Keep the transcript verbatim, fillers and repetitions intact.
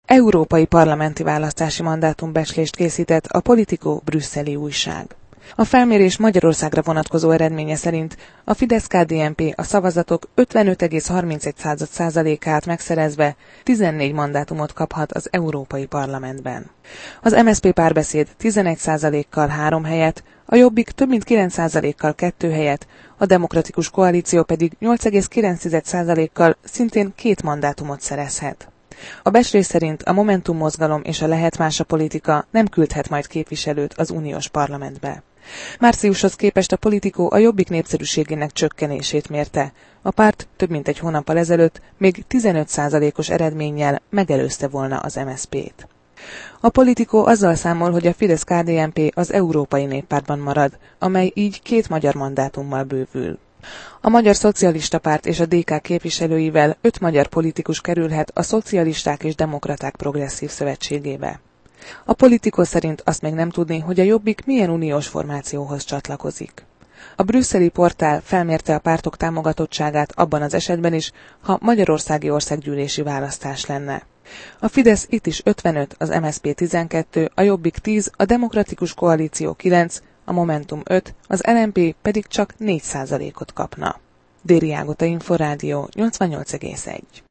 Európai parlamenti választási mandátumbecslést készített a Politico brüsszeli újság. A felmérés Magyarországra vonatkozó eredménye szerint a Fidesz-ká dé en pé a szavazatok ötvenöt egész harmincegy százalékát megszerezve tizennégy mandátumot kaphat az Európai Parlamentben. Az em es zé pé Párbeszéd tizenegy százalékkal három helyet, a Jobbik több mint kilenc százalékkal kettő helyet, a Demokratikus Koalíció pedig nyolc egész kilenc százalékkal szintén két mandátumot szerezhet. A becslés szerint a Momentum mozgalom és a Lehet más a politika nem küldhet majd képviselőt az uniós parlamentbe. Márciushoz képest a Politico a Jobbik népszerűségének csökkenését mérte. A párt több mint egy hónappal ezelőtt még tizenöt százalékos eredménnyel megelőzte volna az em es zé pét. A Politico azzal számol, hogy a Fidesz-ká dé en pé az Európai Néppártban marad, amely így két magyar mandátummal bővül. A Magyar Szocialista Párt és a dé ká képviselőivel öt magyar politikus kerülhet a Szocialisták és Demokraták Progresszív Szövetségébe. A Politico szerint azt még nem tudni, hogy a Jobbik milyen uniós formációhoz csatlakozik. A brüsszeli portál felmérte a pártok támogatottságát abban az esetben is, ha magyarországi országgyűlési választás lenne. A Fidesz itt is ötvenöt, az em es zé pé tizenkettő, a Jobbik tíz, a Demokratikus Koalíció kilenc, a Momentum öt, az el em pé pedig csak négy százalékot kapna. Déri Ágota Inforádió nyolcvannyolc egész egy.